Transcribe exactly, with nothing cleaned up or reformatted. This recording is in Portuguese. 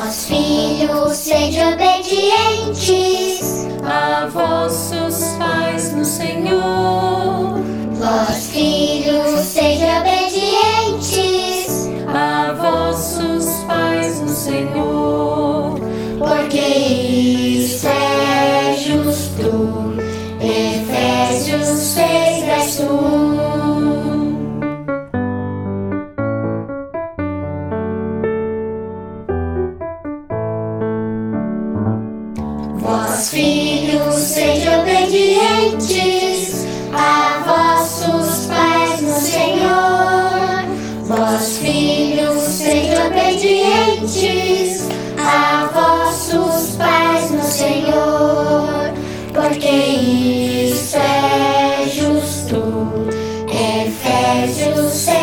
Vós, filhos, sede obedientes a vossos pais no Senhor. Vós, filhos, sede obedientes a vossos pais no Senhor, porque isso é justo. Efésios seis, verso um. Vós, filhos, sede obedientes a vossos pais no Senhor. Vós, filhos, sede obedientes a vossos pais no Senhor, porque isso é justo. Efésios seis.